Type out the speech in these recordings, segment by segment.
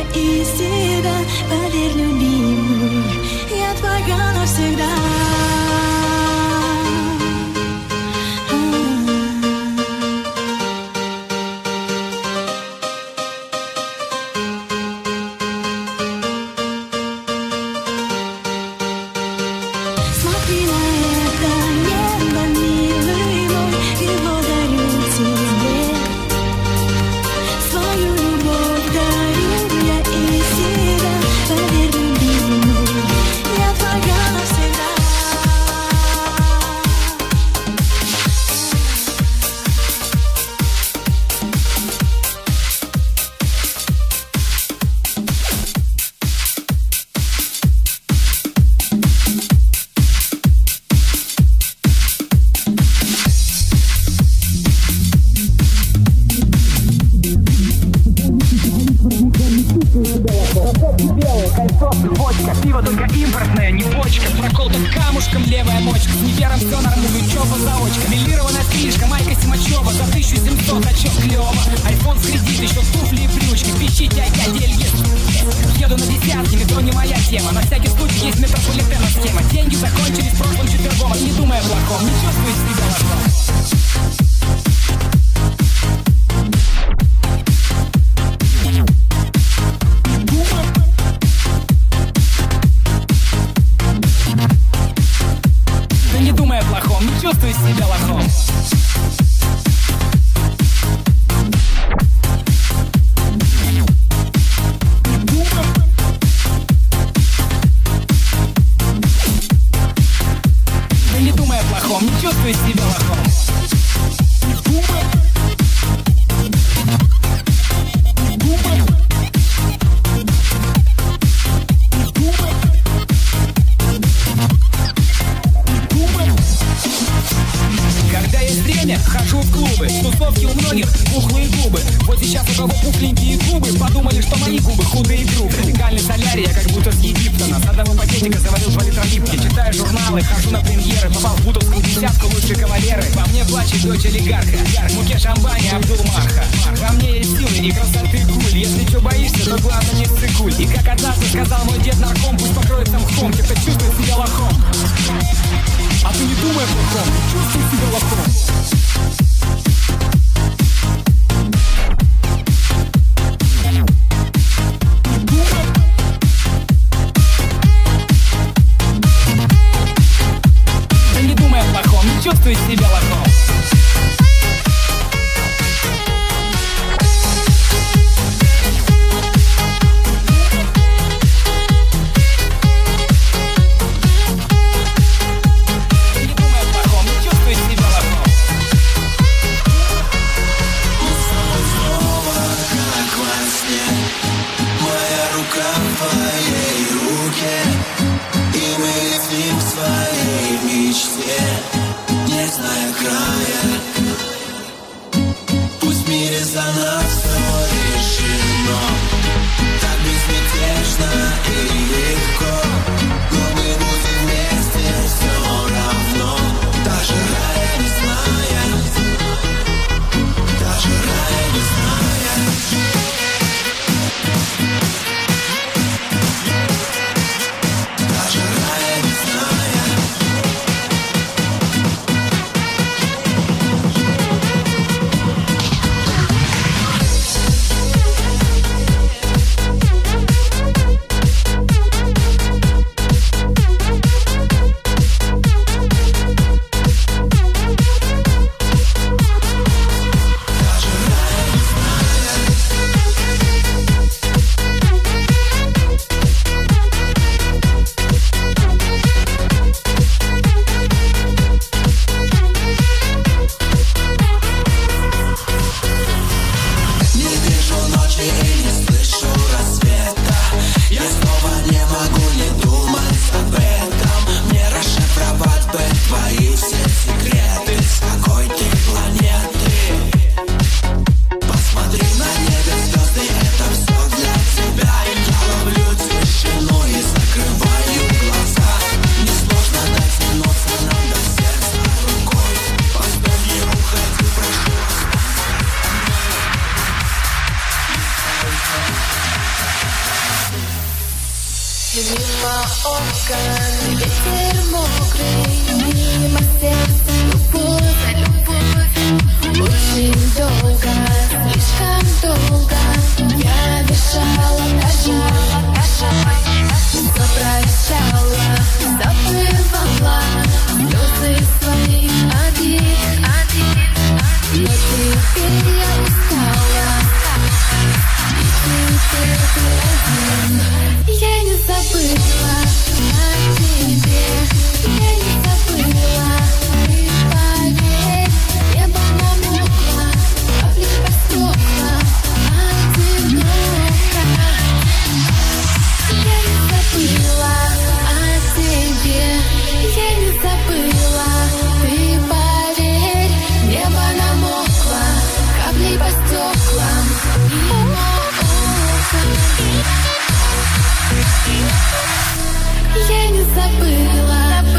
из тебя. Поверь, любимый, я твоя навсегда. Смотри на это небо, милый мой, его дарю тебе. Свою любовь дарю я из себя. Поверь, любимый, я твоя навсегда. Белое кольцо, цепочка, пиво только импортное, не бочка. Прокол под камушком, левая мочка. С невером все нормально, чё по заочка. Милированная стрижка, майка Симачева. За 1700, а чё клёво. Айфон в кредит, еще туфли и брючки. Пищите, айка-дельги. Еду на десятки, метро не моя тема. На всякий случай есть метрополитена схема. Деньги закончились прошлым четвергом. Не думай о плохом, не чувствуй себя лохом. Не чувствуй себя лохом. Да не думай о плохом, не чувствуй себя лохом. Хожу в клубы, в тусовке у многих пухлые губы. Вот сейчас у кого пухленькие губы, подумали, что мои губы худые и грубые. Легальный солярий, я как будто с Египтона. С одного пакетика заварил 2 литра липки. Читаю журналы, хожу на премьеры. Попал в бутовскую десятку, лучшие кавалеры. Во мне плачет дочь олигарха, в муке шампани Абдул-Марха. Во мне есть силы и красоты гуль. Если чё боишься, то главное не сцикуй. И как однажды сказал мой дед нарком, пусть покроется мхом, те, кто чувствует себя лохом. А ты не думай о плохом, чувствуй себя лохом. Чувствуй себя лохом. Не думай о плохом, чувствуй себя лохом. Снова, как во сне, моя рука в твоей руке, и мы летим в своей мечте. Не зная края, пусть в мире за нас все решено. Так безмятежно и легко, но мы будем вместе все равно. Даже рая не зная, даже рая не зная. Даже рая не зная. Мимо окон ветер мокрый, мимо сердца любовь, любовь. Очень долго, слишком долго я дышала, запрощала, забывала слезы свои обид. Но теперь я устала, и теперь ты один. Я не забыла о тебе, я не забыла, ты поверь, небо намокло, капли по стеклам, одиноко. Я не забыла о тебе, я не забыла, ты поверь, небо намокло, капли по стеклам, мимо окон. Я не забыла,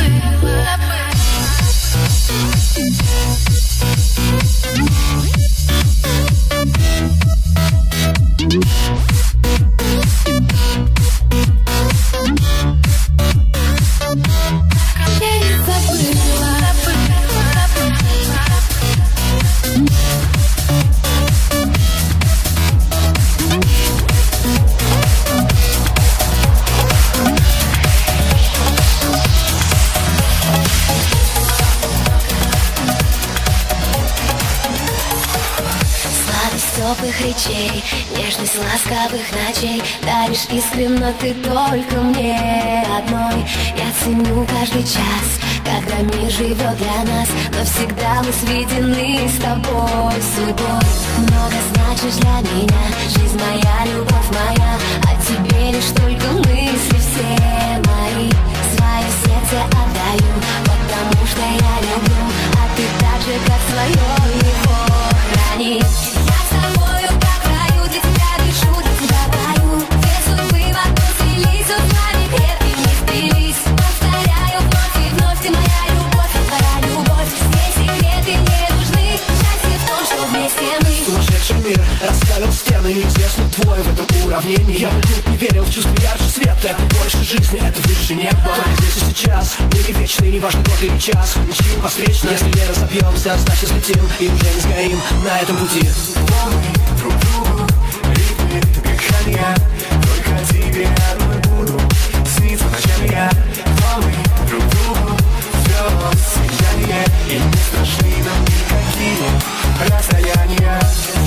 теплых речей, нежность ласковых ночей. Даришь искренне, но ты только мне одной. Я ценю каждый час, когда мир живет для нас, но всегда мы сведены с тобой судьбой. Много значишь для меня, жизнь моя, любовь моя. О тебе лишь только мысли все мои. Свое сердце отдаю, потому что я люблю, а ты так же, как свое, его храни. Мир расставил стены, неизвестный твой в этом уравнении. Я не верил в чувство ярче света, это больше жизни, это выше неба. Только здесь и сейчас, мы не вечны, не важно год или час. Ничего постречно, если не разобьемся, значит слетим и уже не сгорим на этом пути. Мы друг другу, ритмы дыхания, только тебе одной буду сниться ночами я. Мы друг другу, все сияние, и не страшны нам никакие расстояния.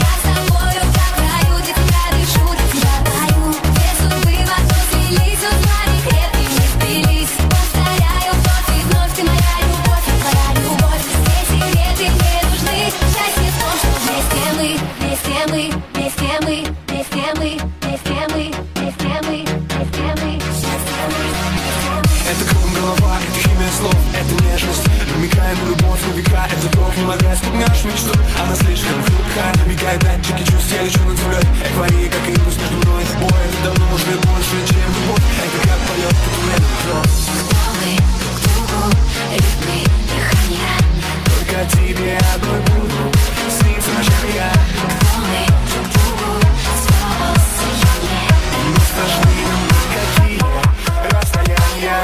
Это нежность, намекая на любовь на века. Это кровь, не могла испугнешь мечту. Она слишком хрупкая, намекает датчики чувств. Я лечу над землей, эйфория, как импульс между мной и тобой. Это давно уже больше, чем любовь. Это как полет по туннелю метро. Мы друг другу, ритмы дыхания, только тебе одной буду сниться ночами я. мы друг другу, снова сияние. Не страшны нам никакие расстояния.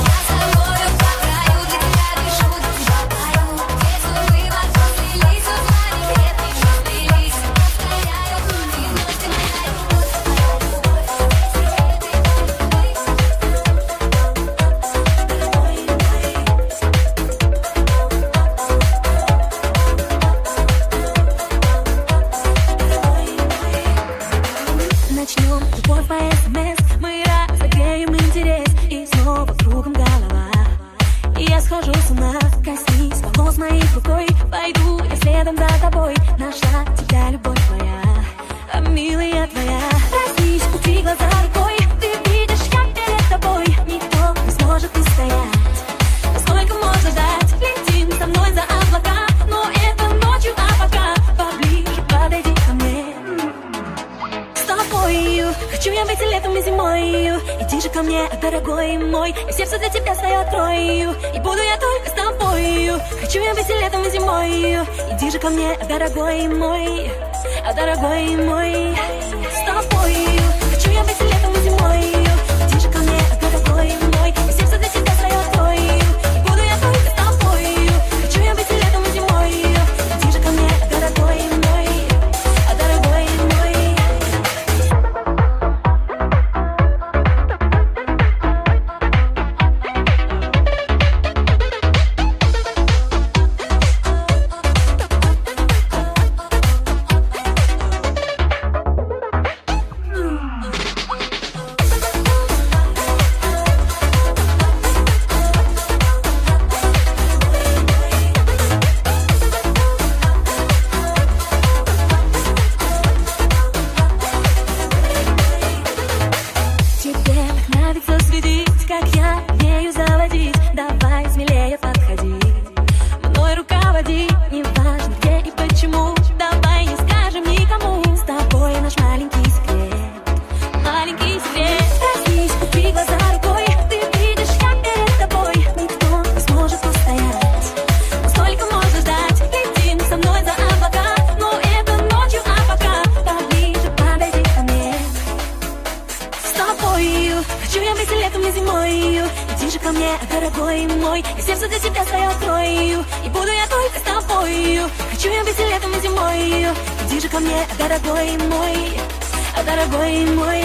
Начнем любовь по СМС, мы разогреем интерес, и снова кругом голова. И я схожу с ума, коснись волос моих рукой, пойду я следом за тобой. Нашла тебя, любовь моя, а милая твоя. Проснись, утри глаза рукой, ты видишь, я перед тобой. Никто не сможет устоять, сколько можно ждать. Летим со мной за облака, но это ночью, а пока поближе подойди ко мне. Хочу я быть и летом, и зимой. Иди же ко мне, дорогой мой, я сердце для тебя свое открою, и буду я только с тобою. Хочу я быть и летом, и зимой. Иди же ко мне, дорогой мой, дорогой мой, с тобою. Хочу я быть и летом, и зимой. Иди же ко мне, Хочу я быть и летом, и зимой. Иди же ко мне, дорогой мой. Я сердце для тебя свое открою, и буду я только с тобою. Хочу я быть и летом, и зимой. Иди же ко мне, дорогой мой, дорогой мой.